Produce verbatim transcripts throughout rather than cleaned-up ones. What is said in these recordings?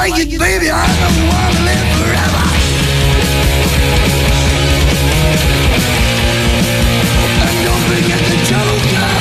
like it, baby. I don't want to live forever. And don't forget the Joker.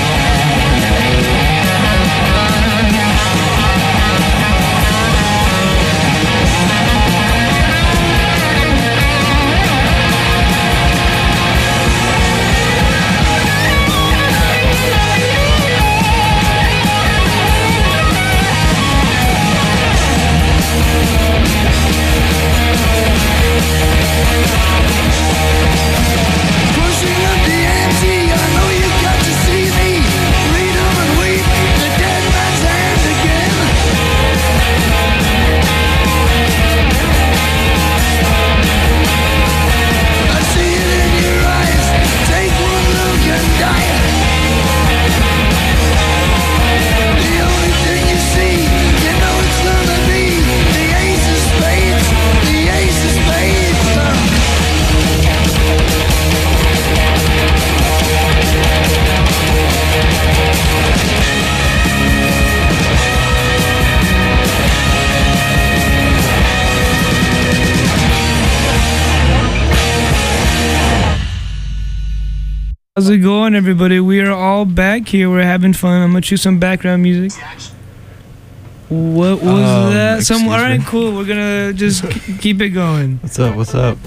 How's it going, everybody? We are all back here. We're having fun. I'm gonna choose some background music. What was Um, that? Some. excuse All right, me. cool. We're gonna just k- keep it going. What's up? What's up?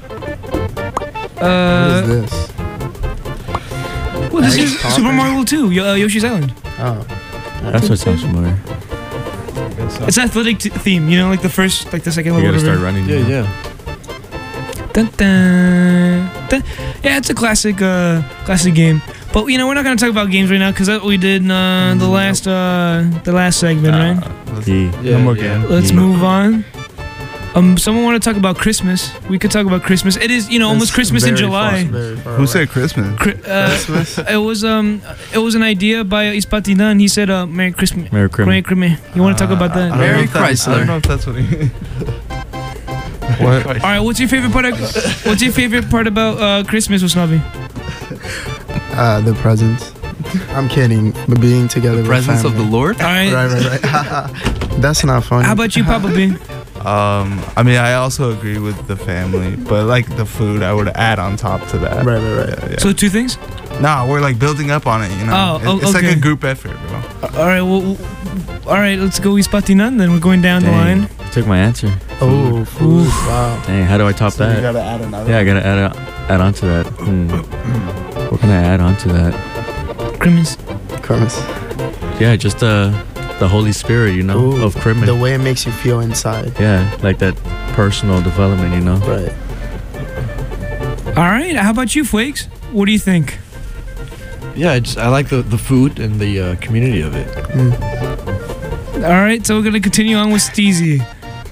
Uh, What is this? well, this Ice is Poppin'? Super Mario World two, Yo- uh, Yoshi's Island. Oh. That's what sounds familiar. It's athletic t- theme, you know, like the first, like the second We level. gotta start whatever. running. Yeah, now. yeah. Dun, dun, dun. Yeah, it's a classic, uh, classic game. But you know, we're not gonna talk about games right now because that's what we did in uh, the last, uh, the last segment, right? Yeah. Yeah, no more yeah. game. Let's Yeah. move on. Um, someone want to talk about Christmas? We could talk about Christmas. It is, you know, almost That's Christmas in very July. far- very far Who away. said Christmas? Chri- uh, it was um, it was an idea by Ispatidan. He said, uh, "Merry Christmas." Merry Christmas. Merry Christmas. You want to talk about Uh, I that? don't know Mary if that- I Chrysler. don't know if that's what he. What? All right. What's your favorite part? Of, what's your favorite part about uh, Christmas, Wasnabi? Uh, the presents. I'm kidding. But being together The with presence of the family. Lord? All right. Right, right, right. That's not funny. How about you, Papa B? Um, I mean, I also agree with the family, but like the food, I would add on top to that. Right, right, right. Yeah, yeah. So two things. Nah, we're like building up on it, you know. Oh, It- oh, it's like okay. a group effort, bro. All right. Well, w- all right. Let's go Ispatidan. Then we're going down the Dang, line. took my answer. Oh, food. Wow. Dang, how do I top So you that? gotta add another. Yeah, I gotta add, add on to that. Hmm. What can I add on to that? Christmas. Christmas. Yeah, just uh, the Holy Spirit, you know, Ooh, of Christmas. The way it makes you feel inside. Yeah, like that personal development, you know. Right. All right. How about you, Flakes? What do you think? Yeah, I just I like the, the food and the uh, community of it. Mm. All right. So we're gonna continue on with Steezy.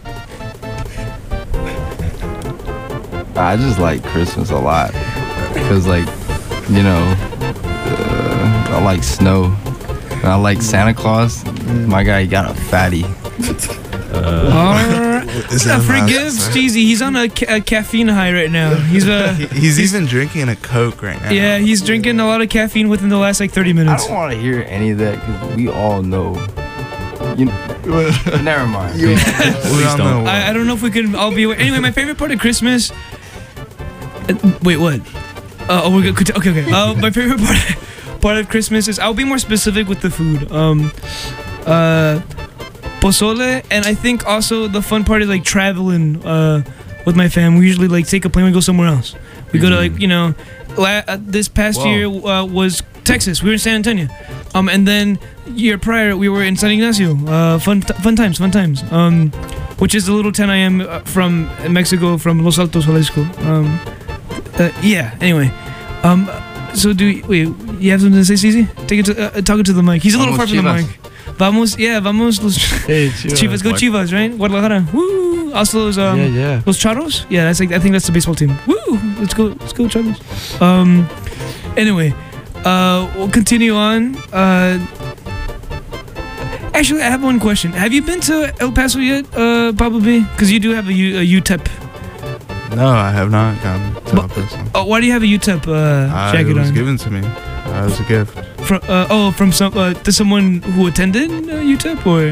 I just like Christmas a lot because, like, you know, uh, I like snow. And I like Santa Claus. My guy got a fatty. Uh, All right. Is Uh, that forgive nice? Steezy. He's on a, ca- a caffeine high right now. He's uh, He- He's even drinking a Coke right now. yeah, he's drinking a lot of caffeine within the last like thirty I minutes. don't want to hear any of that because we all know. You, never mind. We Please all don't. know. I, I don't know if we can all be aware. Anyway, my favorite part of Christmas. Uh, wait, what? Uh, oh, we're good. Okay, okay. Uh, my favorite part part of Christmas is I'll be more specific with the food. Um, uh, pozole, and I think also the fun part is like traveling. Uh, with my fam, we usually like take a plane and go somewhere else. We go to like you know, la- uh, this past Whoa. year uh, was Texas. We were in San Antonio. Um, and then year prior we were in San Ignacio. Uh, fun, t- fun times, fun times. Um, which is a little ten I M uh, from Mexico, from Los Altos, Jalisco. Um, uh, yeah. Anyway, um, so do you, wait? You have something to say, Cece? Take it to uh, talk it to the mic. He's a little Vamos, far from the Chivas. mic. Vamos, yeah, vamos los Hey, Chivas. Go Chivas, right? Guadalajara. Woo! Also those um, yeah, yeah. Los Charros? Yeah, that's like I think that's the baseball team. Woo! Let's go, let's go Charros. Um, anyway, uh, we'll continue on. Uh, actually, I have one question. Have you been to El Paso yet? Uh, probably because you do have a, U, a U T E P. No, I have not gone to But- El Paso. Oh, why do you have a U T E P uh, Uh, it jacket was on? given to me uh, as a gift. From uh, oh, from some uh, to someone who attended uh, U T E P or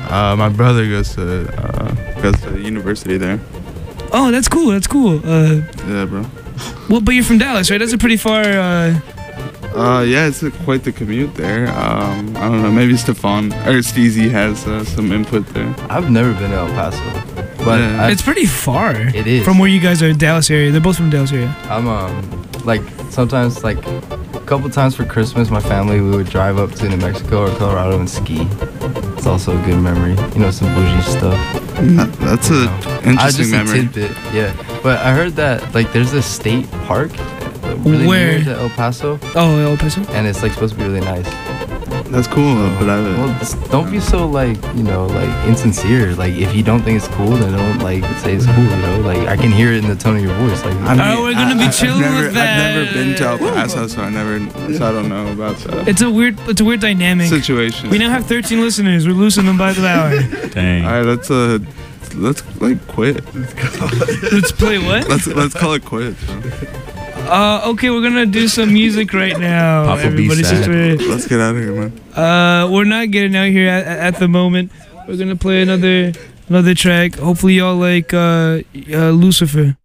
Uh, my brother goes to uh, goes to university there. Oh, that's cool. That's cool. Uh, Yeah, bro. well, but you're from Dallas, right? That's a pretty far. Uh, Uh, yeah, it's uh, quite the commute there. Um, I don't know. Maybe Stefan or Steezy has uh, some input there. I've never been to El Paso, but Yeah. I, it's pretty far. It is. From where you guys are, Dallas area. They're both from Dallas area. I'm um like sometimes like a couple times for Christmas, my family we would drive up to New Mexico or Colorado and ski. It's also a good memory. You know, some bougie stuff. That, that's a I interesting just a memory. tidbit, yeah. But I heard that like there's a state park uh, really Where? near to El Paso, Oh, El Paso. and it's like supposed to be really nice. That's cool, but I. Well, just don't be so like you know like insincere. Like if you don't think it's cool, then don't like say it's cool. You know, like I can hear it in the tone of your voice. Like I mean, Oh, we're gonna be I- I've chilling never- with that. I've never been to El Paso, so I never, so I don't know about that It's a weird. It's a weird dynamic. situation. We now have thirteen listeners. We're losing them by the hour. Dang. All right, let's uh, let's like quit. Let's play what? Let's let's call it quits. bro. Uh, okay, we're gonna do some music right now. Papa B Everybody, sad. since we're, Let's get out of here, man. uh, we're not getting out here at, at the moment. We're gonna play another another track. Hopefully, y'all like uh, uh, Lucifer.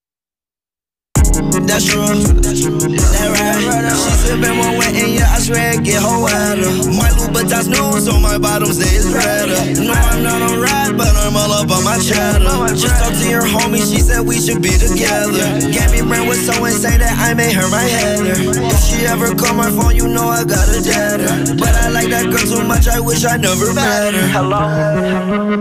That's true. That right. She sippin' one wet and yeah, I swear it get her wetter. My Louboutins new, so my bottoms say it's redder. No, I'm not on ride, but I'm all up on my cheddar. Just talked to your homie, she said we should be together. Gabby Brand was so insane that I made her my header. If she ever call my phone, you know I got a deader. But I like that girl too much, I wish I never met her. Hello.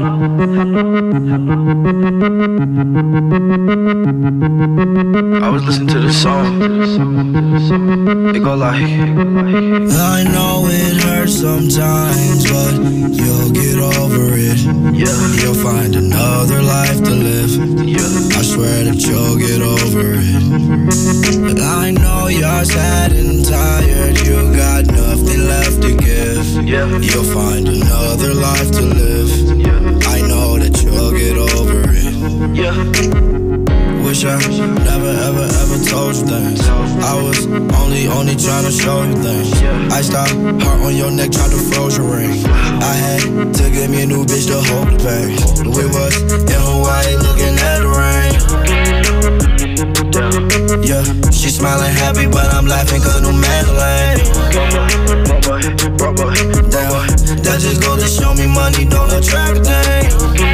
I was listening to the song. It go like, I know it hurts sometimes, but you'll get over it. Yeah, you'll find another life to live. Yeah, I swear that you'll get over it. I know you're sad and tired, you got nothing left to give. Yeah, you'll find another life to live. Yeah, I know that you'll get over it. Yeah. Wish I never ever ever told you things. I was only only trying to show you things. I stopped, heart on your neck, tried to froze your ring. I had to get me a new bitch to hold the pain. We was in Hawaii looking at the rain. Yeah, she smiling happy, but I'm laughing cause no man lame. Damn, that just goes to show me money don't attract a thing.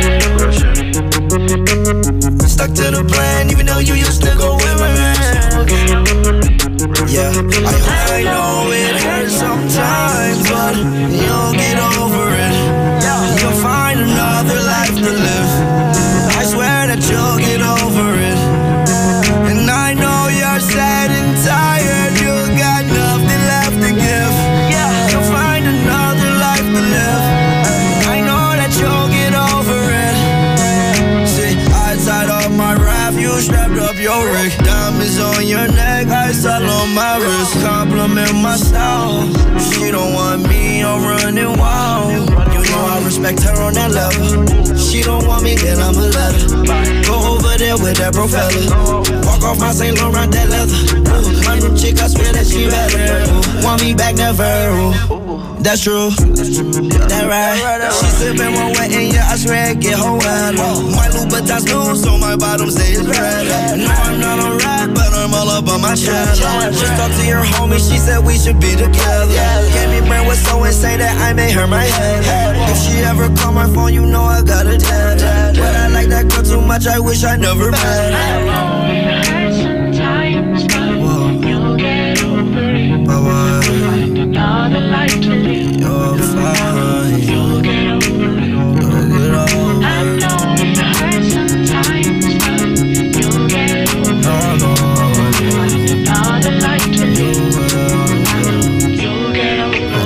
Stuck to the plan, even though you used to go with my man. Yeah, I, I know it hurts sometimes, but you'll get over it. You'll find another life to live. I swear that you'll get over it. And I know you're sad and tired, you got nothing left to give. You'll find another life to live. I know that you'll get over it. See, I tied up my raft, you strapped up your rig. Diamonds on your neck, I saw on my wrist. Compliment my style. She don't want me, I'm running wild. You know I respect her on that level. She don't want me, then I'ma let her go over there with that bro fella. Walk off my Saint Laurent, that leather. Ooh, my new chick, I swear that she better. Ooh, want me back, never. Ooh. That's true. That right. She sippin' one wet and yeah, I swear it get her wetter. My Louboutins new, so my bottom say it's redder. No, I'm not on ride, but I'm all up on my chest. Just talked to your homie, she said we should be together. Gabby Brand was so insane that I made her my head. If she ever call my phone, you know I got a dad. But I like that girl too much, I wish I never met her. I know it hurts sometimes, but you'll get over it. Bye-bye. Find another life to live. You're fine. You'll get over it. You'll get over I it. know it hurts sometimes, but you'll get over it. No, no, Find another life to live. you will. You'll get over it.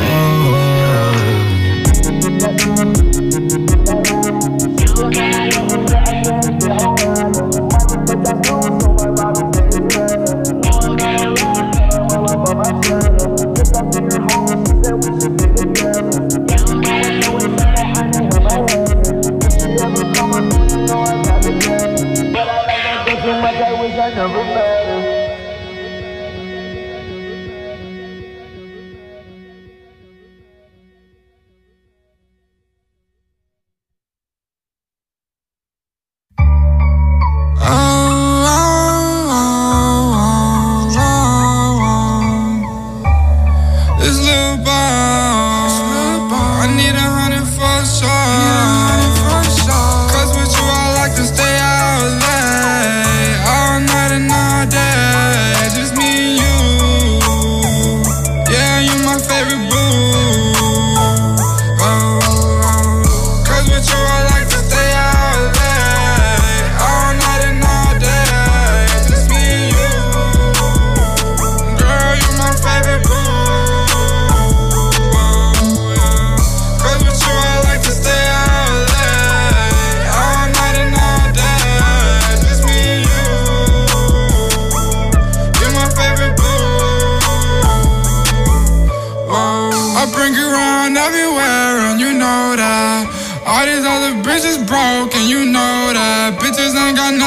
You'll get over it. You'll get over it.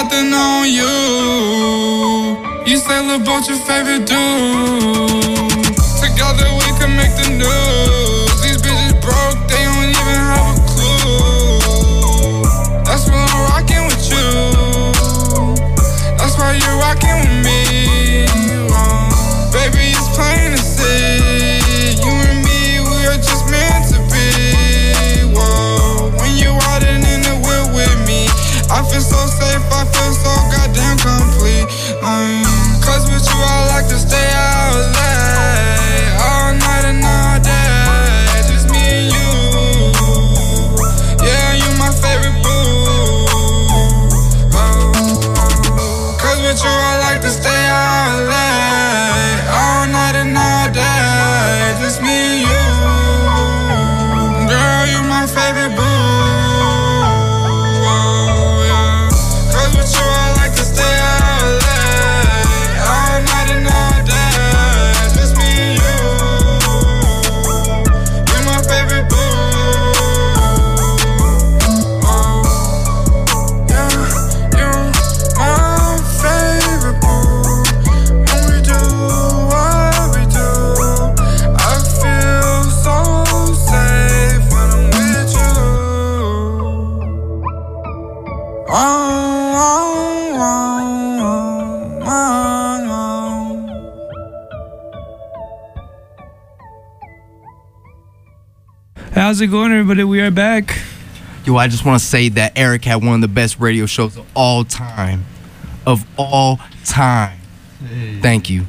nothing on you. You say about your favorite dude. Together we can make the news. These bitches broke, they don't even have a clue. That's why I'm rocking with you. That's why you're rocking with me. Oh, baby, it's plain to see. You and me, we are just meant to be. Whoa, when you riding in the wheel with me, I feel so safe, I feel so goddamn complete. Um, Cause with you I like to stay out late, all night and all day, just me and you. Yeah, you my favorite boo. Oh, Cause with you I like to stay out late, all night and all day, just me and you. Girl, you my favorite boo. How's it going, everybody? We are back. Yo, I just want to say that Eric had one of the best radio shows of all time. Of all time. Hey. Thank you.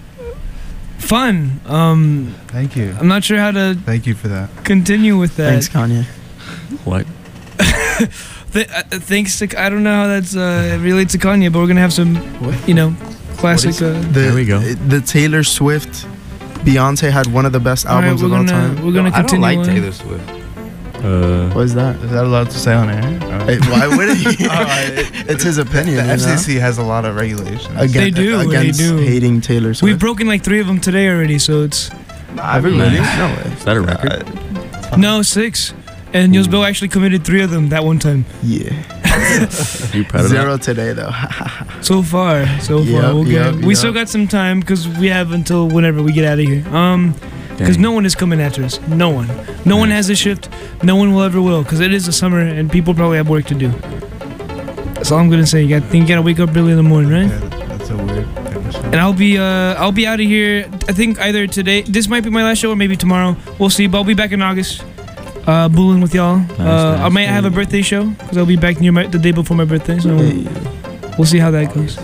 Fun. Um, Thank you. I'm not sure how to Thank you for that. continue with that. Thanks, Kanye. What? Th- uh, thanks to, I don't know how that's uh, related to Kanye, but we're going to have some, you know, classic. Uh, The, There we go. The Taylor Swift, Beyonce had one of the best all right, albums we're of all gonna, time. We're going to I don't continue. like on. Taylor Swift. Uh, What is that? Is that allowed to say on air? Or- Hey, why would he? Oh, I- It's his opinion. The you know? F C C has a lot of regulations. Again, They do, they Against do. hating Taylor Swift. We've broken like three of them today already, so it's. I mean, Really? No way. is that a record? No, six. And Yosbel actually committed three of them that one time. Yeah. You proud of Zero today, though. So far, so far, Yep, we'll yep, get, we yep. still got some time because we have until whenever we get out of here. Um, that? because Dang. no one is coming after us. No one. No one has a shift. No one will ever will because it is the summer and people probably have work to do. That's all I'm gonna say. You got think you gotta wake up early in the morning, right? Yeah, that's, that's a weird thing to say. And I'll be uh I'll be out of here. I think either today. This might be my last show or maybe tomorrow. We'll see. But I'll be back in August. Uh, bulling with y'all. uh, I nice. might have a birthday show because I'll be back near my, the day before my birthday. So Hey. we'll see how that goes.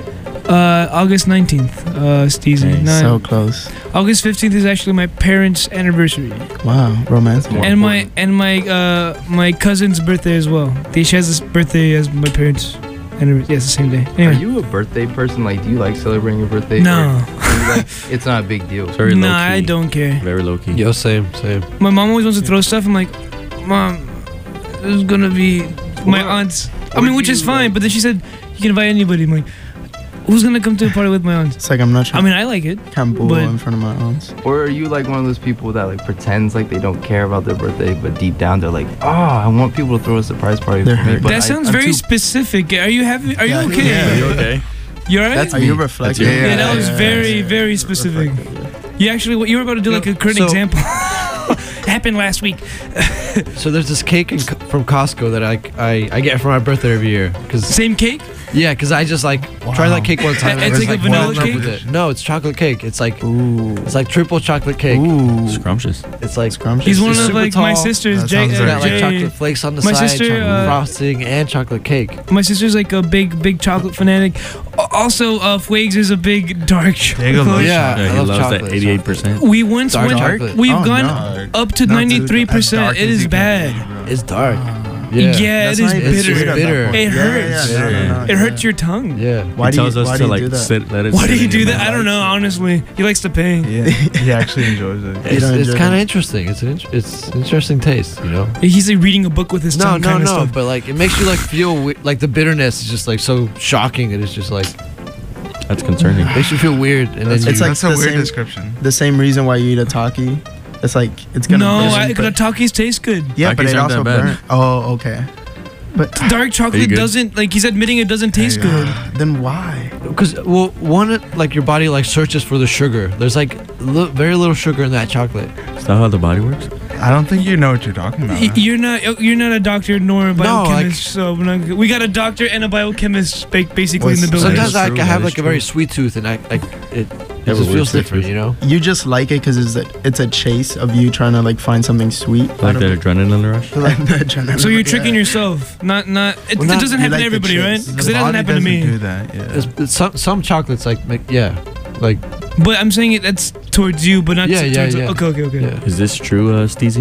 Uh, August nineteenth. Uh, Steezy. Nice. Nine. So close. August fifteenth is actually my parents' anniversary, Wow. Romantic. and my and my uh my cousin's birthday as well. She has this birthday as my parents' anniversary. Yeah, it's the same day. Are Anyway. you a birthday person? Like, do you like celebrating your birthday? No. Or do you like, it's not a big deal. It's very Nah, low key. I don't care. Very low key. Yo, same, same. My mom always wants to throw stuff. I'm like, Mom, this is gonna be my aunt's. I mean, which is fine. But then she said you can invite anybody. I'm like, who's gonna come to a party with my aunts? It's like I'm not I trying mean, I like it. to camp but- in front of my aunts. Or are you like one of those people that like pretends like they don't care about their birthday, but deep down they're like, oh, I want people to throw a surprise party They're for me. hurt. But That I- sounds I'm very too- specific. Are you happy? Are you Yeah, okay? yeah. Are you okay? You alright? That's Are me. you reflecting? That's you. Yeah, that yeah, was yeah, very, yeah. very specific. You actually, what you were about to do like a current So- example. Happened last week. So there's this cake in, from Costco that I, I, I get for my birthday every year. Cause Same cake? yeah, cause I just like tried that cake one time. It's and I was, like a like vanilla well in love cake? with it. No, it's chocolate cake. It's like Ooh. it's like triple chocolate cake. Ooh. Scrumptious. It's like Scrumptious. He's It's one of super like my tall. sisters. That Jay, sounds It's uh, got like Jay- chocolate flakes on the My side, sister, chocolate uh, frosting, and chocolate cake. My sister's like a big, big chocolate fanatic. A- Also, uh, Fuegs is a big dark Diego chocolate. loves Yeah, Yeah, I he love loves chocolate. that eighty-eight percent. We once Dark went. chocolate. We've Oh, gone no. up to Not ninety-three as percent. dark It as is you can bad. be, bro. It's dark. Yeah, Yeah. it That's is not- It's bitter. just bitter. It Yeah, hurts. yeah, no, no, no, It yeah. hurts your tongue. Yeah. Why He do tells you, us why to do you like do that? sit, let it Why sit do you in do your that? mouth. I don't know. Honestly, he likes to pay. Yeah, he actually enjoys it. It's, don't it's enjoy kind of it. interesting. It's an int- it's interesting taste, you know. He's like reading a book with his No, tongue no, kind no. of stuff. But like, it makes you like feel we- like the bitterness is just like so shocking that it's just like That's concerning. makes you feel weird, and That's, then It's you, like that's a the weird same- description. The same reason why you eat a Taki. It's like it's gonna. No, burn, I, but- the Takis taste good. yeah, but Takis it aren't also that bad. burn. Oh, okay. But Dark chocolate good? doesn't, like he's admitting it doesn't taste good. then why? Because well, one like your body like searches for the sugar. There's like li- very little sugar in that chocolate. Is that how the body works? I don't think you know what you're talking about. Y- You're not you're not a doctor nor a No, biochemist, like- so we're not, we got a doctor and a biochemist ba- basically in the Well, building. Sometimes That I, is true, I have that like is a very true. sweet tooth, and I like it. It Yeah, just but feels we're different, sweet you know. You just like it because it's a, it's a chase of you trying to like find something sweet. Like the adrenaline rush? Like the adrenaline. So you're Yeah. tricking yourself, not not. It, Well, it not- doesn't you happen like to the everybody, right? chase. Because The it doesn't body happen to doesn't me. do that. Yeah. It's, it's some some chocolates like make, yeah, like But I'm saying it that's towards you, but not Yeah, to- yeah, towards. yeah. Okay, okay, okay. yeah. Is this true, uh, Steezy?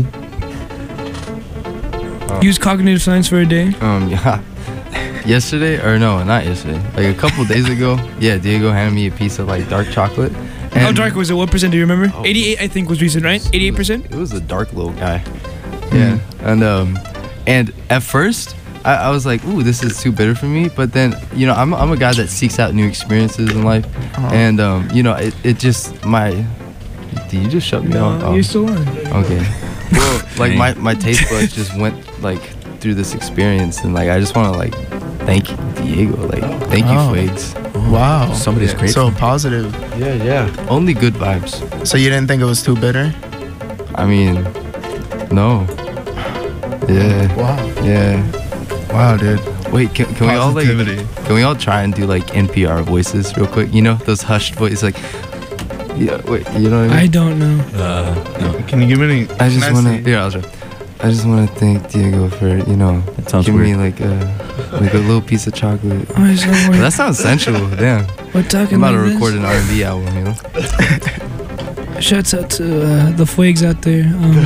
Use cognitive science for a day. Um, yeah. Yesterday, or no, not yesterday. Like a couple days ago, yeah, Diego handed me a piece of like dark chocolate. How dark was it? What percent do you remember? Oh. eighty-eight, I think, was recent, right? eighty-eight percent. It was a dark little guy. Yeah, and um, and at first I, I was like, ooh, this is too bitter for me. But then, you know, I'm I'm a guy that seeks out new experiences in life, Uh-huh. and um, you know, it, it just my. Did you just shut me No, down? Oh, you're still on. okay. Well, like my my taste buds just went like through this experience, and like I just want to like thank Diego, like thank you, Oh. Fuegs. Wow. Somebody's Yeah. great. So positive. Yeah, yeah. Only good vibes. So you didn't think it was too bitter? I mean, no. Yeah, Wow. yeah. Wow, dude. Wait, can, can we all like Positivity. can we all try and do like N P R voices real quick? You know those hushed voices, like yeah. Wait, you know what I I mean? don't know. Uh, no. Can you give me any? I, just can wanna see? yeah. I'll try. I just wanna thank Diego for you know That sounds giving me weird. like a like a little piece of chocolate. Oh, it's not That sounds sensual. Damn. We're talking I'm about to like record this. an R and B album. You know. Shouts out to uh, the Fuegs out there. Um,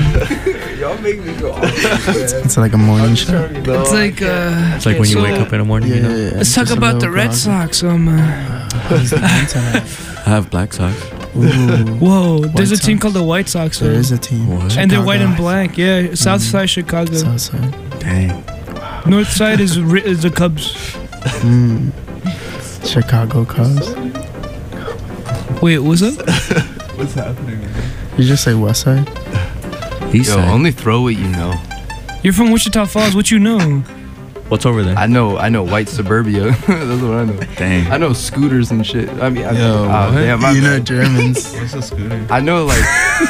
It's like a morning show. it's like uh, It's like when you so- wake up in the morning, Yeah, you know? yeah, yeah. Let's talk Just a about the little Red groggy. Sox. Um, uh, I have black socks. Ooh. whoa, there's a White team Sox. called the White Sox. There uh, is a team. What? and they're white Chicago. and black. Yeah, South Side Chicago. Southside. Dang. North Side is ri- is the Cubs. Mm. Chicago Cubs. Wait, what's up? What's happening? You just say West Side? East Yo, side. only throw what you know. You're from Wichita Falls. What you know? What's over there? I know. I know white suburbia. That's what I know. Dang. I know scooters and shit. I mean, I, Yo, ah, what? damn, my You know bad. Germans. What's a scooter? I know like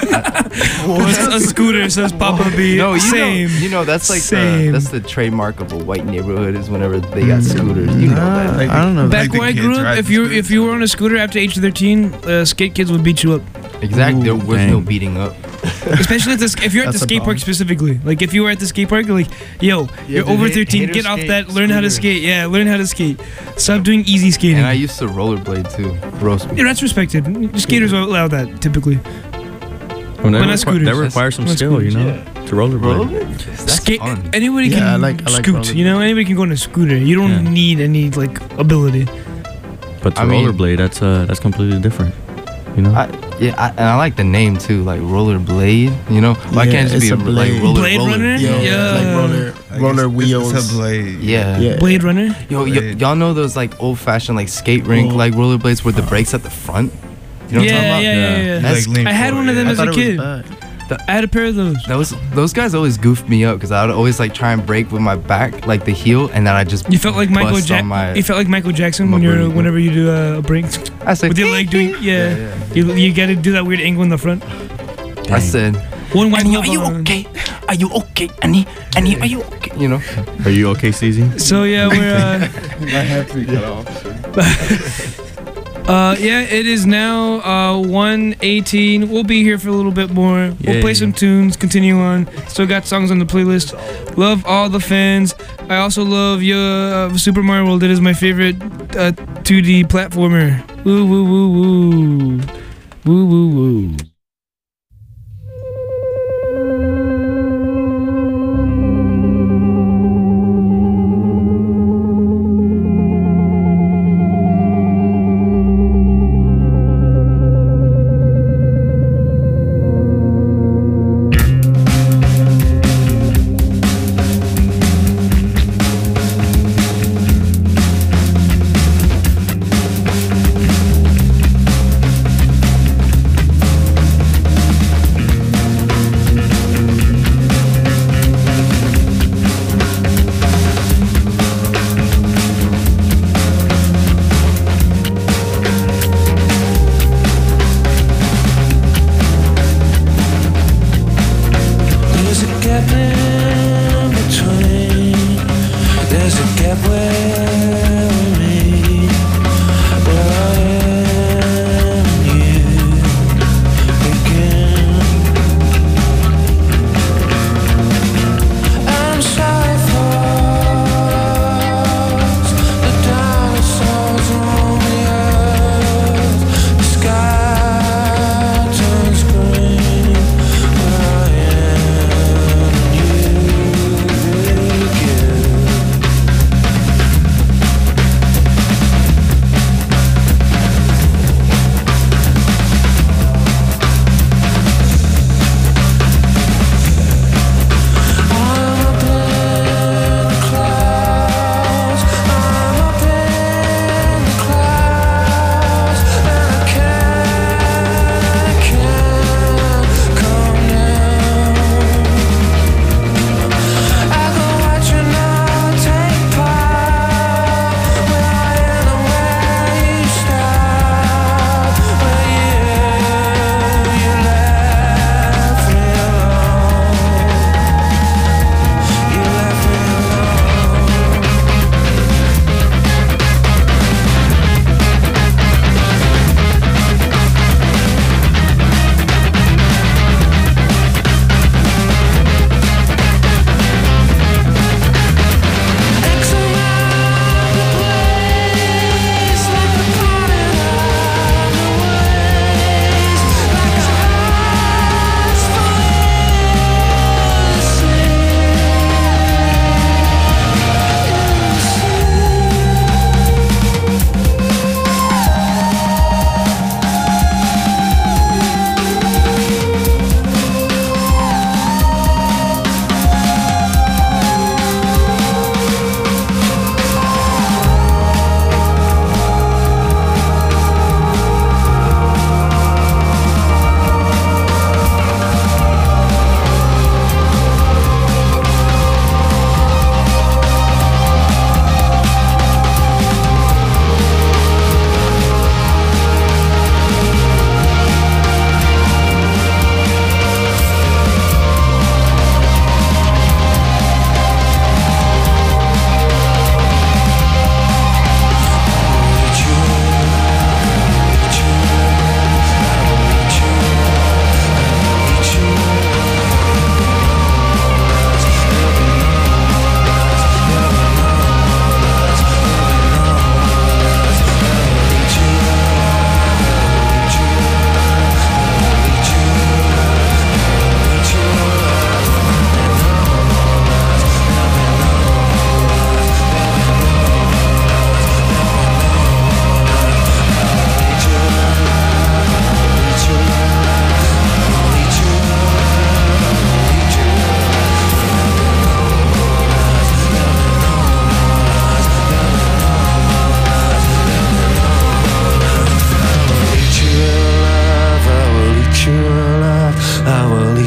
What's a scooter? Says Papa B. no, you Same. know, you know that's like the, Same. that's the trademark of a white neighborhood is whenever they got scooters. You know Nah, that. I don't know. Back Like the where I kids grew up, ride if the you scooters. if you were on a scooter after age thirteen, uh, skate kids would beat you up. Exactly. There was Dang. no beating up. Especially at this, if you're at the That's a skate park problem. specifically. Like if you were at the skate park, you're like, yo, you're dude, over hate- thirteen, hater get off skate that, learn how to scooters. skate. Yeah, learn how to skate. Stop doing easy skating. And I used to rollerblade too. Roast me. yeah, that's respected. Skaters allow that typically. Well, that, But not requi- scooters. that requires some Not skill, you scooters, know, to rollerblade. Rollerblade? That's Skate. fun. Anybody Yeah, can I like- I like scoot. rollerblade. You know, anybody can go on a scooter. You don't Yeah. need any like ability. But to I mean- rollerblade, that's uh, that's completely different. You know. I, yeah, I, and I like the name too, like rollerblade. You know, why Yeah, can't it just it's be a a, like blade. roller Blade roller? Runner? Yeah, Yeah. like roller, I guess roller it's- wheels. It's a blade. Yeah. Yeah. Blade Runner. Yo, y- Blade. y'all know those like old fashioned like skate rink Oh. like rollerblades with the brakes at the front? You know what yeah, I'm yeah, talking yeah, about? yeah, yeah. That's- Like lean I had forward, one of them yeah. as I a thought it kid. was bad. I had a pair of those. That was those guys always goofed me up because I would always like try and brake with my back, like the heel, and then I just You felt like Michael bust on Jackson. my- You felt like Michael Jackson my when you're booty. whenever you do uh, a break I said with your leg doing. Yeah, Yeah, yeah. you you got to do that weird angle in the front. I said, One wide Annie, hop are you on. okay? Are you okay, Annie? Annie, are you okay? You know. Are you okay, Steezy? So yeah, we're. Uh, I have to be cut off. Uh, yeah, it is now uh, one eighteen. We'll be here for a little bit more. We'll play Yay. some tunes, continue on. Still got songs on the playlist. Love all the fans. I also love your uh, Super Mario World. It is my favorite uh, two D platformer. Woo woo woo woo. Woo woo woo. Thank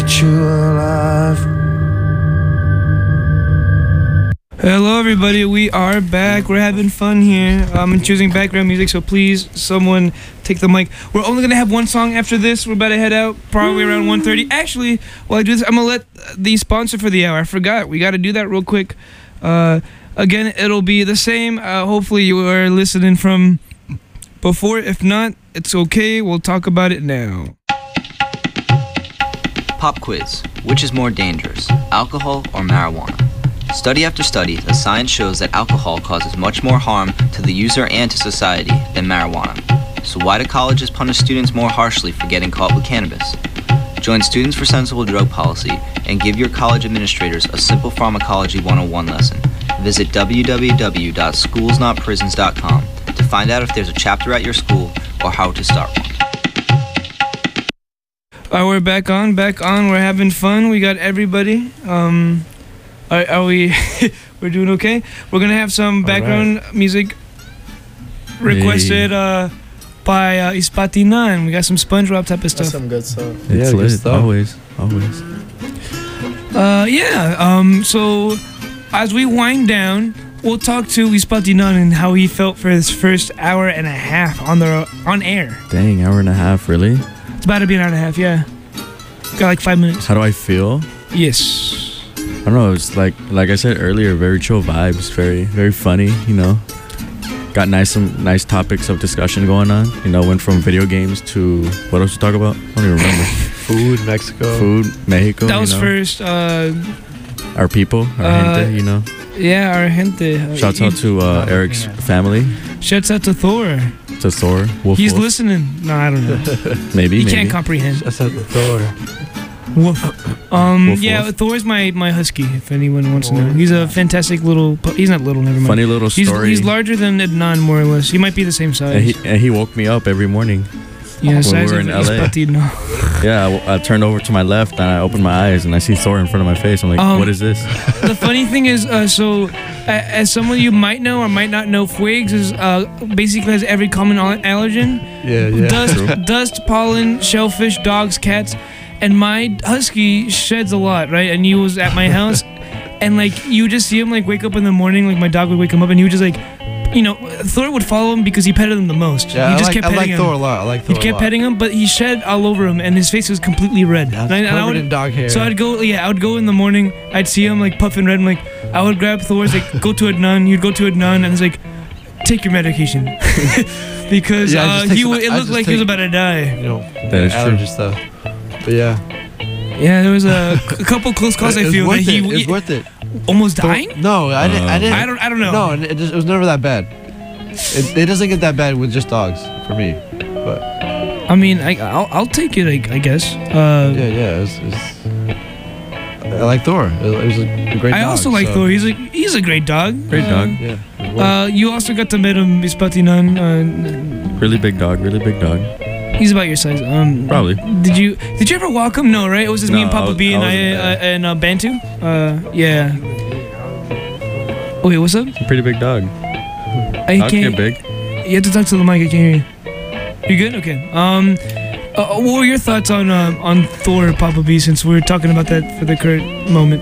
eat you alive. Hello, everybody. We are back. We're having fun here. I'm choosing background music, so please, someone take the mic. We're only gonna have one song after this. We're about to head out, probably around one thirty. Actually, while I do this, I'm gonna let the sponsor for the hour. I forgot. We got to do that real quick. Uh, again, it'll be the same. Uh, hopefully, you are listening from before. If not, it's okay. We'll talk about it now. Pop quiz. Which is more dangerous, alcohol or marijuana? Study after study, the science shows that alcohol causes much more harm to the user and to society than marijuana. So why do colleges punish students more harshly for getting caught with cannabis? Join Students for Sensible Drug Policy and give your college administrators a simple pharmacology one oh one lesson. Visit w w w dot schools not prisons dot com to find out if there's a chapter at your school or how to start one. All right, we're back on, back on. We're having fun. We got everybody. Um... Are, are we? We're doing okay. We're gonna have some background right. music requested hey. uh, by uh, Ispatinan. We got some SpongeBob type of stuff. That's some good stuff. It's yeah, lit. Good stuff. Always, always. Uh, yeah. Um. So, as we wind down, we'll talk to Ispatinan and how he felt for his first hour and a half on the on air. Dang, hour and a half, really? It's about to be an hour and a half. Yeah. Got like five minutes. How do I feel? Yes. I don't know, it's like like I said earlier, very chill vibes, very very funny, you know. Got nice some nice topics of discussion going on. You know, went from video games to what else to talk about? I don't even remember. Food, Mexico. Food, Mexico. That was you know? first. Uh, our people, our uh, gente, you know. Yeah, our gente. Uh, Shouts out to uh, Eric's family. Shouts out to Thor. To Thor. Wolf, He's wolf. listening. No, I don't know. maybe. He maybe. can't comprehend. Shouts out to Thor. Woof. Um, woof, yeah, woof. Thor's my, my husky, if anyone wants to know. He's a fantastic little... Pu- he's not little, never mind. Funny little he's, story. He's larger than Adnan, more or less. He might be the same size. And he, and he woke me up every morning. Yeah, when size we were of in L A. Ispatino. Yeah, I, I turned over to my left and I opened my eyes and I see Thor in front of my face. I'm like, Um, what is this? The funny thing is, uh, so, uh, as someone you might know or might not know, Fuegs is, uh, basically has every common al- allergen. Yeah, yeah. Dust, True. dust, pollen, shellfish, dogs, cats. And my husky sheds a lot, right? And he was at my house, and like you just see him like wake up in the morning, like my dog would wake him up, and he would just like, you know, Thor would follow him because he petted him the most. Yeah, he I just like, kept I petting like him. Thor a lot. I like Thor He kept a lot. petting him, but he shed all over him, and his face was completely red. That's and I, and I covered would, in dog hair. So I'd go, yeah, I would go in the morning. I'd see him like puffing red. I'm like, I would grab Thor's like, go to Adnan. He'd go to Adnan, and it's like, take your medication, because Yeah, I uh, just take he some- w- it I looked just like he was take- about to die. You know, That is allergy true. stuff. But yeah. Yeah, there was a, a couple close calls. It I was feel that worth he it. It was he- worth it. almost Thor- dying. No, I didn't. I Uh, didn't. I don't. I don't know. No, it, just, it was never that bad. It, it doesn't get that bad with just dogs for me. But I mean, I, I'll I'll take it. I, I guess. Uh, yeah, yeah. It was, it was, I like Thor. It, it was a great I dog. also like so- Thor. He's a he's a great dog. Great Uh, dog. Yeah. it worked. Uh, you also got to meet him, Ispatinan. Uh, Really big dog, really big dog. he's about your size. Um, Probably. Did you did you ever walk him? No, right? It was just me No, and Papa I was- B and I I, wasn't uh, there. and uh, Bantu. Uh, yeah. Wait, what's up? Pretty big dog. I Dogs can't. get big. You have to talk to the mic. I can't hear you. You good? Okay. Um, uh, what were your thoughts on uh, on Thor, Papa B? Since we were talking about that for the current moment.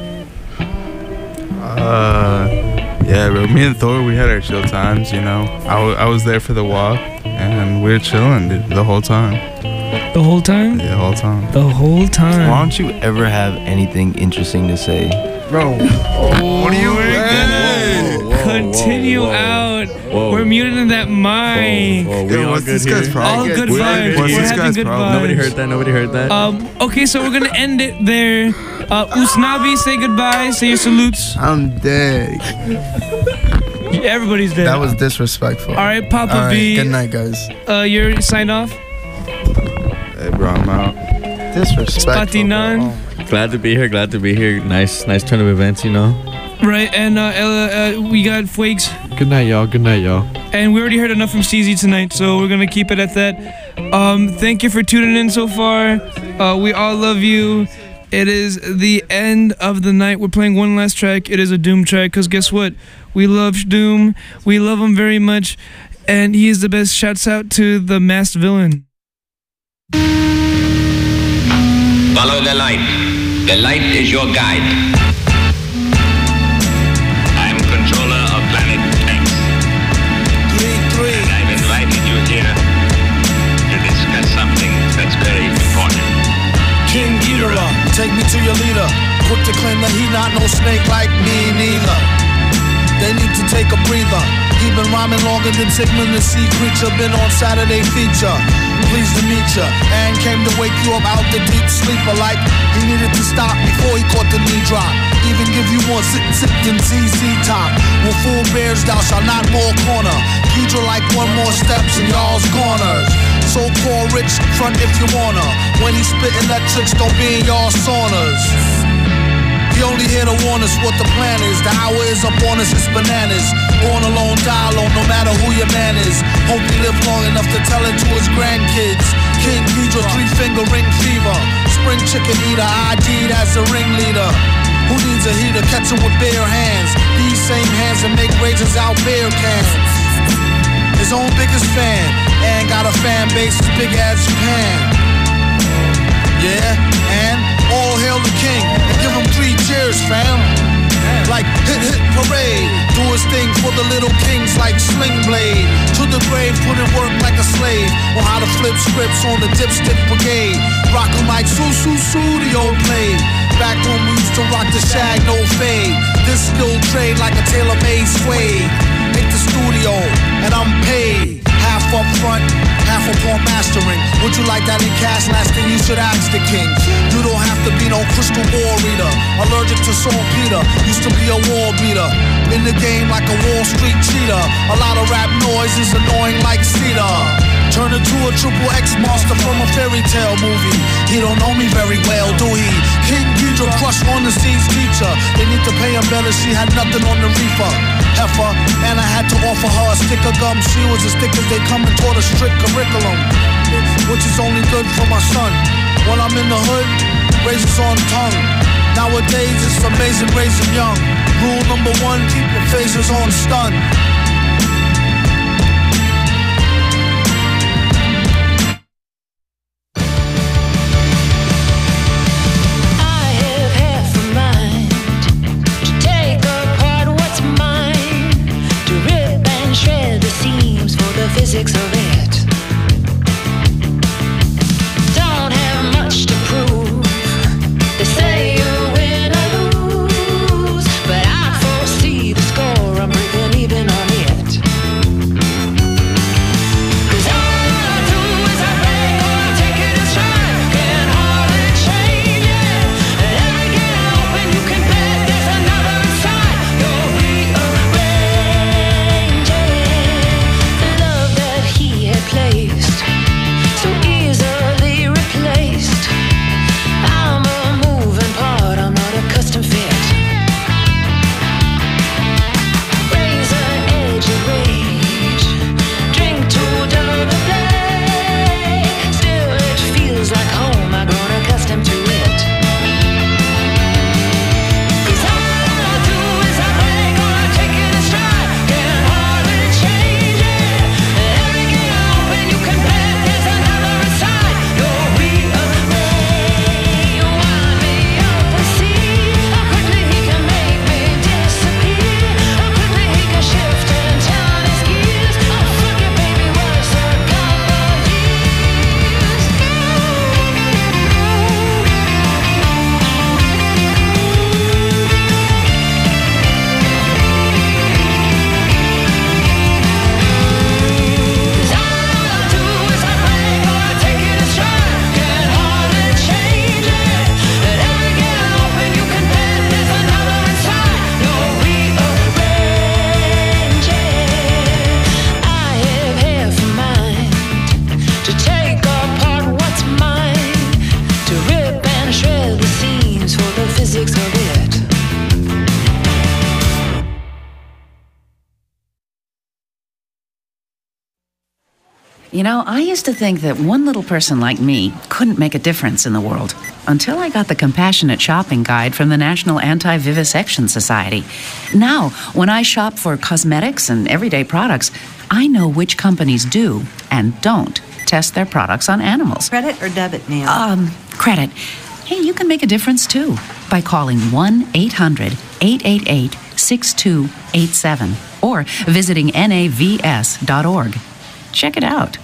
Uh, yeah, bro. Me and Thor, we had our chill times, you know. I, w- I was there for the walk, and we were chilling dude, the whole time. The whole time. The whole time. The whole time. Why don't you ever have anything interesting to say? Bro. Oh, What are you we're doing? gonna continue out. We're muting that mic. Whoa, we Yo, all what's good this guy's here. problem? All good We're vibes. good. What's We're this having guy's good problem? vibes. Nobody heard that. Nobody heard that. Um. Okay, so we're gonna end it there. Uh, Usnavi, say goodbye. Say your salutes. I'm dead. Everybody's dead. That was disrespectful. All right, Papa All right, B. good night, guys. Uh, you're signed off. Hey, bro, I'm out. Disrespectful. Spatinan. Glad to be here. Glad to be here. Nice, nice turn of events. You know. Right, and uh, uh, uh, we got Fuegs. Good night, y'all. Good night, y'all. And we already heard enough from Steezy tonight, so we're gonna keep it at that. Um, thank you for tuning in so far. Uh, we all love you. It is the end of the night. We're playing one last track. It is a Doom track, because guess what? We love Doom. We love him very much. And he is the best. Shouts out to the masked villain. Follow the light. The light is your guide. I'm controller of planet X. Three, three. And I've invited you here to discuss something that's very important. King Ghidorah, take me to your leader. Quick to claim that he not no snake like me neither. They need to take a breather. He been rhyming longer than Sigmund the Sea Creature. Been on Saturday feature. Pleased to meet ya. And came to wake you up out the deep sleeper. Like he needed to stop before he caught the knee drop. Even give you more sit sit than Z Z Top. With full bears thou shalt not more corner. Ghidra like one more steps and y'all's corners. So called rich front if you wanna. When he spit electrics, don't be in y'all saunas. He only here to warn us what the plan is. The hour is up on us, it's bananas. Born alone, die alone, no matter who your man is. Hope he live long enough to tell it to his grandkids. King Ghidra, three finger ring fever. Spring chicken eater, I D'd as a ringleader. Who needs a heater? Catch him with bare hands. These same hands that make razors out beer cans. His own biggest fan, and got a fan base as big as Japan. Yeah, and all hail the king, and give him three cheers, fam. Like hit hit parade, do his thing for the little kings like Sling Blade. To the grave, put in work like a slave. On how to flip scripts on the dipstick brigade. Rock 'em like Su Su Su, the old play. Back when we used to rock the shag, no fade. This still trade like a tailor-made suede. Hit the studio, and I'm paid. Half up front, half upon mastering. Would you like that in cash? Last thing you should ask the king. You don't have to be no crystal ball reader. Allergic to saltpeter, used to be a wall beater. In the game like a Wall Street cheater. A lot of rap noise is annoying like cedar. Turn into a triple X monster from a fairy tale movie. He don't know me very well, do he? King Ghidra crush on the seas teacher. They need to pay him better, she had nothing on the reefer. Heifer, and I had to offer her a stick of gum. She was as thick as they come and taught a strict curriculum, which is only good for my son. When I'm in the hood, razors on tongue. Nowadays it's amazing raising young. Rule number one, keep your phasers on stun. Physics of it. Don't have much to prove. They say you win or lose, but I foresee the score. I'm breaking even on it. 'Cause all I do is I beg or I take it as stride. Can hardly change it. And every gate I open, you can bet there's another inside. You'll rearrange it. The love that he had placed, so easily replaced. I'm a moving part, I'm not a custom fit. Razor edge of rage, drink to dull the play. Still it feels like home, I've grown accustomed to it. 'Cause all I do is I break or I take it in stride. Can hardly change it. And every gate I open, you can bet there's another inside. You'll rearrange, wind me up and see how quickly he can make me disappear. How quickly he can shift and turn his gears. Oh fuck it, baby, what's a couple of years? Cause all I do is I break or I take it in stride. Can hardly change it. And every gate I open, you can bet there's another inside. You'll rearrange it. I have half a mind to take apart what's mine, to rip and shred the seams for the physics of it. You know, I used to think that one little person like me couldn't make a difference in the world until I got the Compassionate Shopping Guide from the National Anti-Vivisection Society. Now, when I shop for cosmetics and everyday products, I know which companies do and don't test their products on animals. Credit or debit, Neil? Um, credit. hey, you can make a difference too by calling one eight hundred eight eight eight six two eight seven or visiting N A V S dot org. Check it out.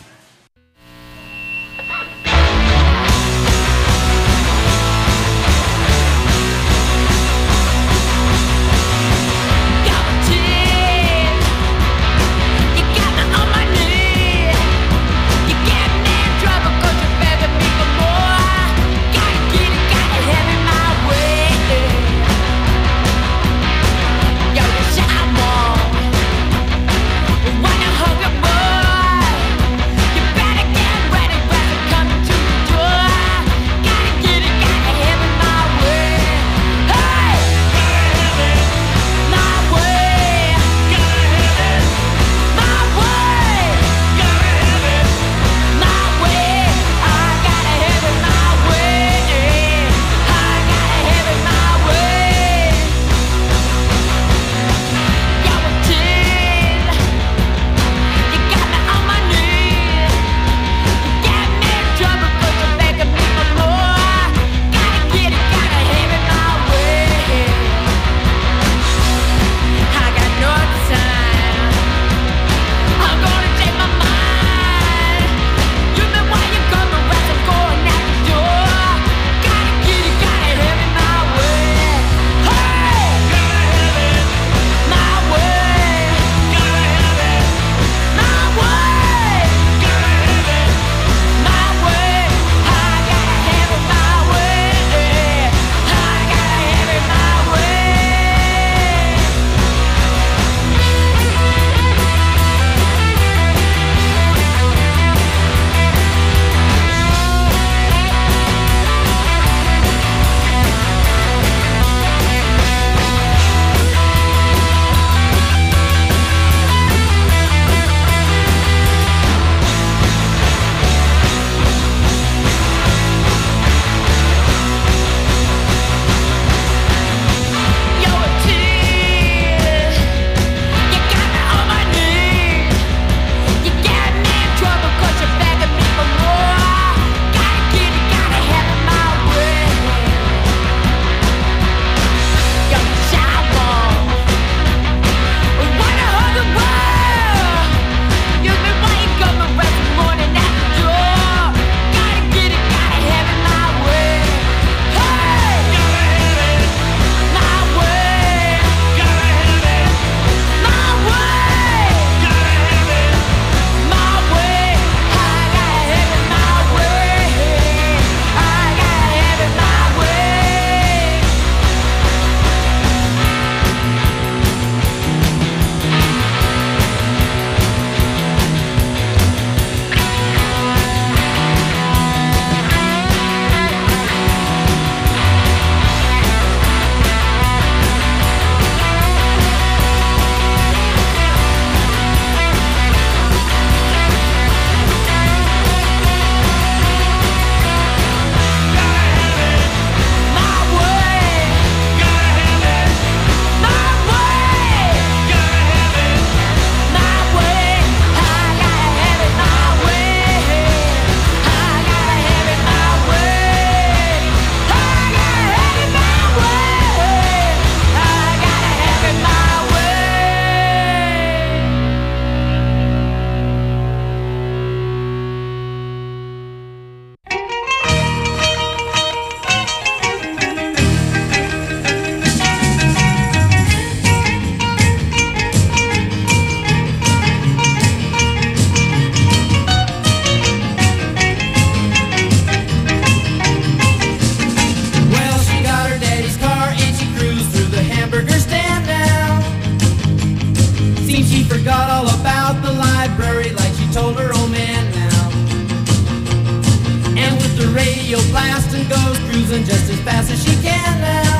radio blast and goes cruising just as fast as she can now.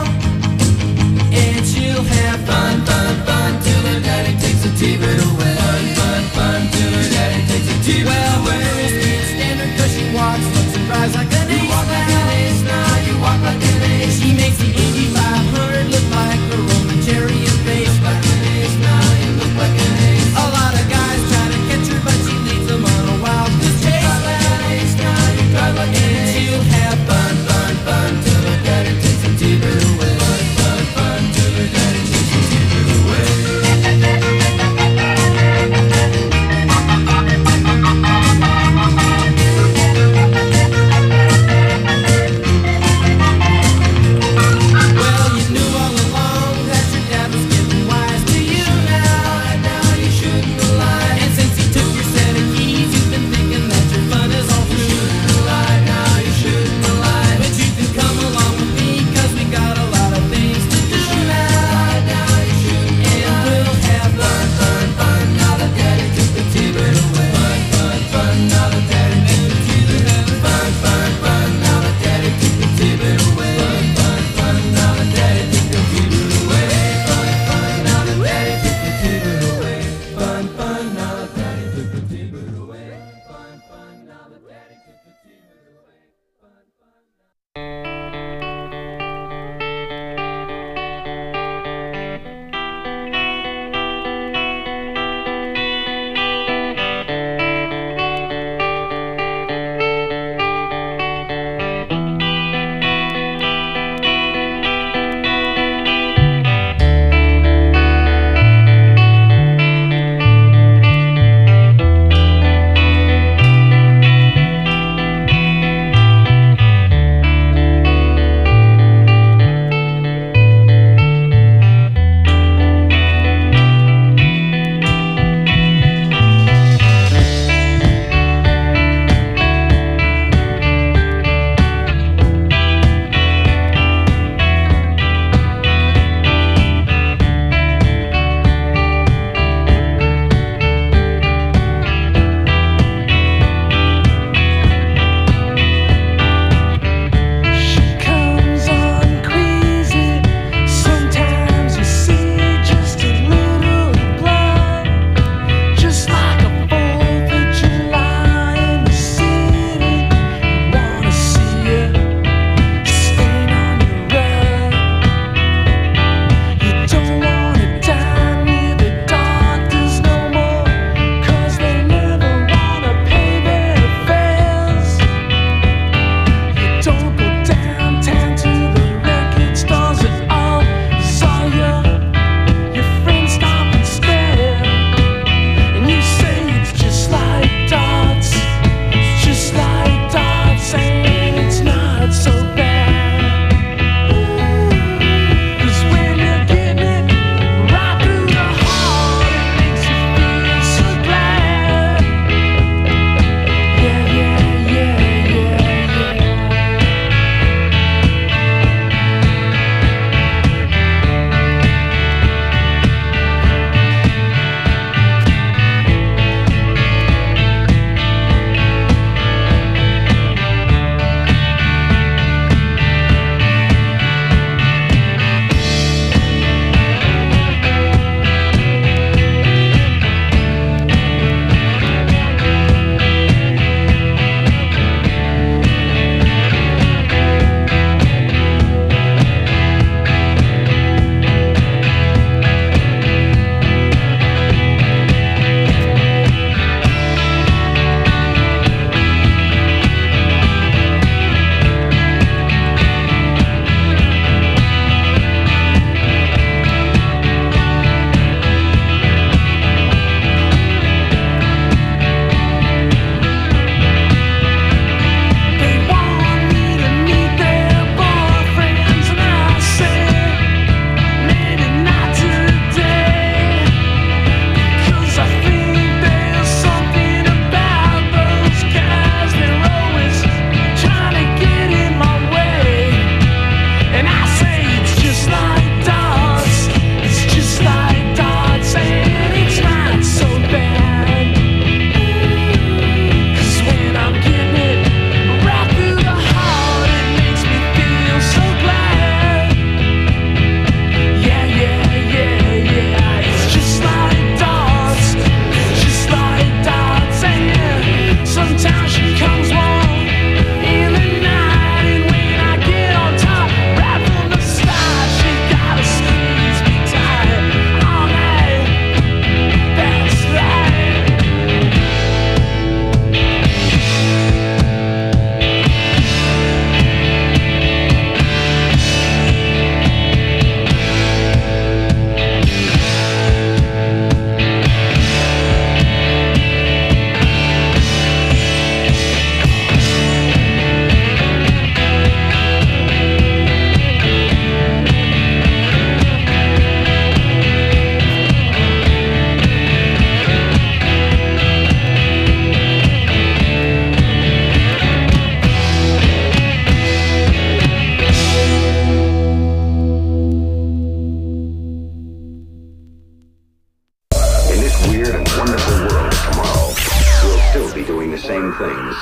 And she'll have fun, fun, fun till her daddy takes a T-bird away. Fun, fun, fun till her daddy takes a T-bird well, away. Well, girls can't stand her 'cause she walks, looks and drives like an ace. You walk like an ace now, you walk like an ace. She makes the Indy five hundred look like a Roman chariot race. Like an ace now, you look like an ace. A lot of guys try to catch her, but she leads them on a wild goose chase. Like an ace now, you drive like an ace. And she'll have fun, fun, fun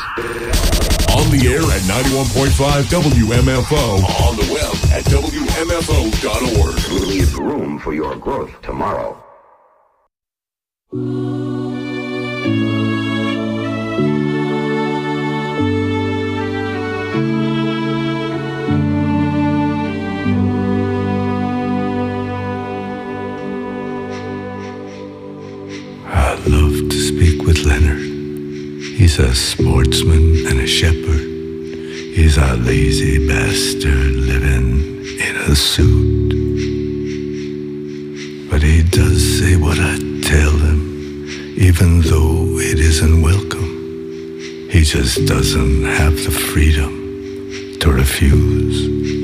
On the air at ninety-one point five W M F O. On the web at W M F O dot org. Leave room for your growth tomorrow. I love to speak with Leonard. He's a sportsman and a shepherd. He's a lazy bastard living in a suit. But he does say what I tell him, even though it isn't welcome. He just doesn't have the freedom to refuse.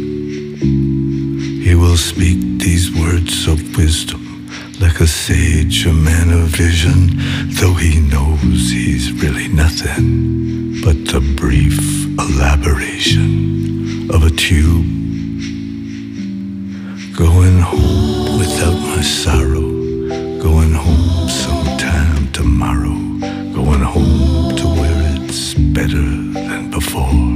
He will speak these words of wisdom like a sage, a man of vision, though he knows he's really nothing but the brief elaboration of a tube. Going home without my sorrow, going home sometime tomorrow, going home to where it's better than before.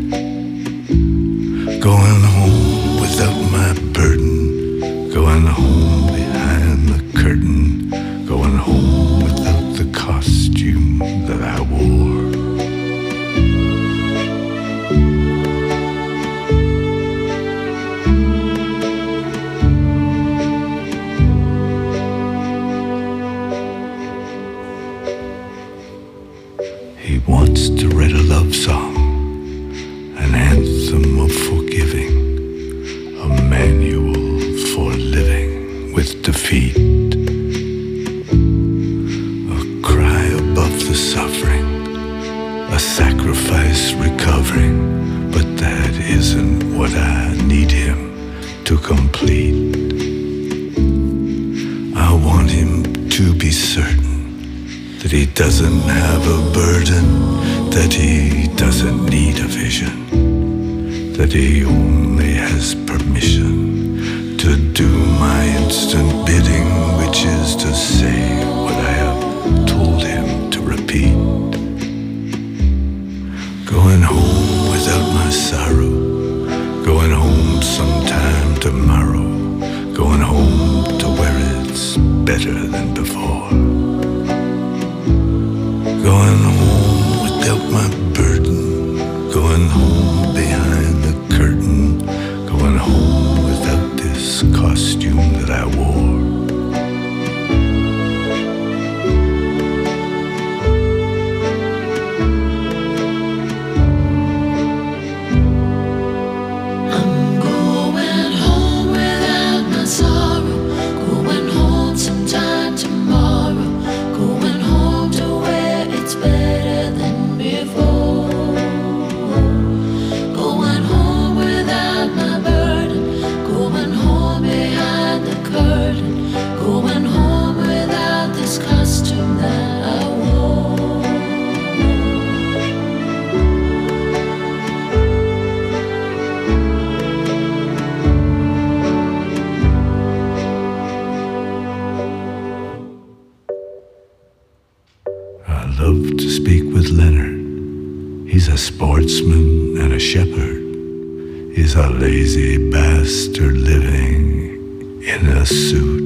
Going home without my burden, going home behind the curtain, going home without the costume that I wore. He wants to write a love song, an anthem of forgiving, a manual for living with defeat, a cry above the suffering, a sacrifice recovering, but that isn't what I need him to complete. I want him to be certain that he doesn't have a burden, that he doesn't need a vision, that he only has permission to do my instant bidding, which is to say what I have told him to repeat. Going home without my sorrow, going home sometime tomorrow, going home to where it's better than before. Going home without my burden, going home behind the curtain, going home without this costume that I wore. I'm going home without my sorrow, going home sometime tomorrow, going home to where it's better than before. Going home without my burden, going home behind the curtain, going home without this costume that I wore. I love to speak with Leonard. He's a sportsman and a shepherd. He's a lazy bastard living in a suit.